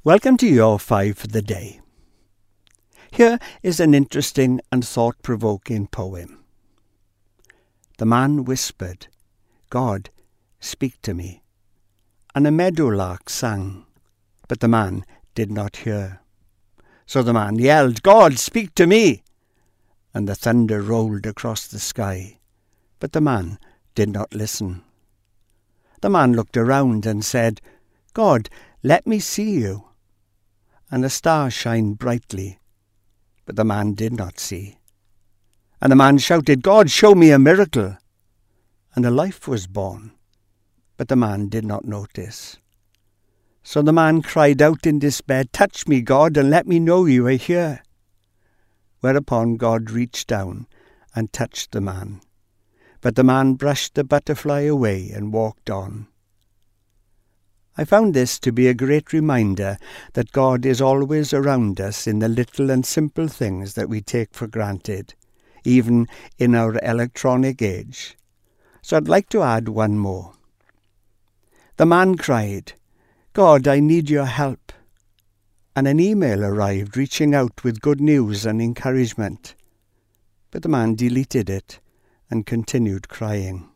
Welcome to your 5 for the day. Here is an interesting and thought-provoking poem. The man whispered, "God, speak to me." And a meadowlark sang, but the man did not hear. So the man yelled, "God, speak to me." And the thunder rolled across the sky, but the man did not listen. The man looked around and said, "God, let me see you." And the stars shined brightly, but the man did not see. And the man shouted, "God, show me a miracle." And a life was born, but the man did not notice. So the man cried out in despair, "Touch me, God, and let me know you are here." Whereupon God reached down and touched the man. But the man brushed the butterfly away and walked on. I found this to be a great reminder that God is always around us in the little and simple things that we take for granted, even in our electronic age. So I'd like to add one more. The man cried, "God, I need your help." And an email arrived reaching out with good news and encouragement. But the man deleted it and continued crying.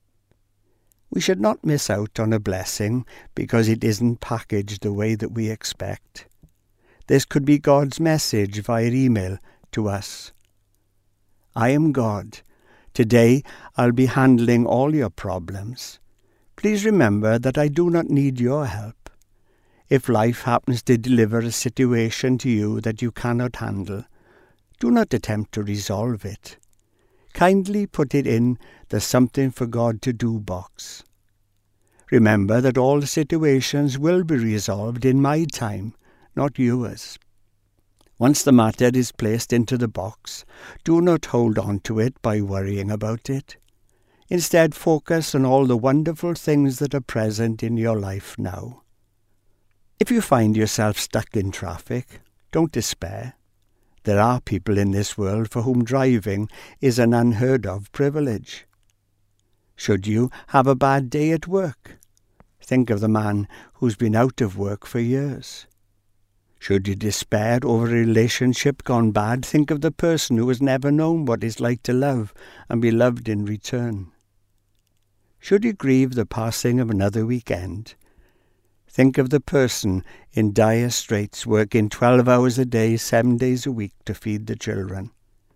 We should not miss out on a blessing because it isn't packaged the way that we expect. This could be God's message via email to us. "I am God. Today I'll be handling all your problems. Please remember that I do not need your help. If life happens to deliver a situation to you that you cannot handle, do not attempt to resolve it. Kindly put it in the something for God to do box. Remember that all situations will be resolved in my time, not yours. Once the matter is placed into the box, do not hold on to it by worrying about it. Instead, focus on all the wonderful things that are present in your life now. If you find yourself stuck in traffic, don't despair. There are people in this world for whom driving is an unheard of privilege. Should you have a bad day at work, think of the man who's been out of work for years. Should you despair over a relationship gone bad, think of the person who has never known what it's like to love and be loved in return. Should you grieve the passing of another weekend, think of the person in dire straits working 12 hours a day, 7 days a week to feed the children.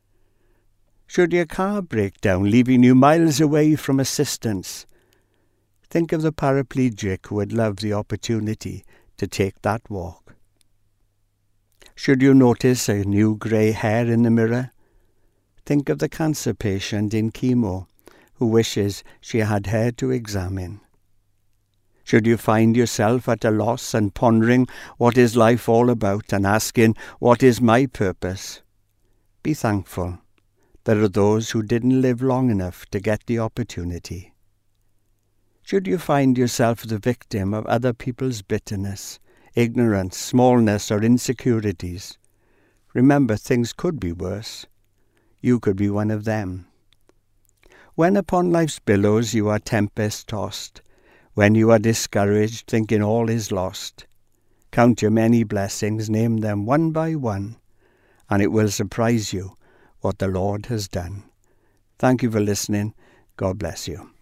Should your car break down, leaving you miles away from assistance, think of the paraplegic who would love the opportunity to take that walk. Should you notice a new grey hair in the mirror, think of the cancer patient in chemo who wishes she had hair to examine. Should you find yourself at a loss and pondering what is life all about and asking, what is my purpose? Be thankful. There are those who didn't live long enough to get the opportunity. Should you find yourself the victim of other people's bitterness, ignorance, smallness, or insecurities, remember things could be worse. You could be one of them. When upon life's billows you are tempest-tossed, when you are discouraged, thinking all is lost, count your many blessings, name them one by one, and it will surprise you what the Lord has done. Thank you for listening. God bless you.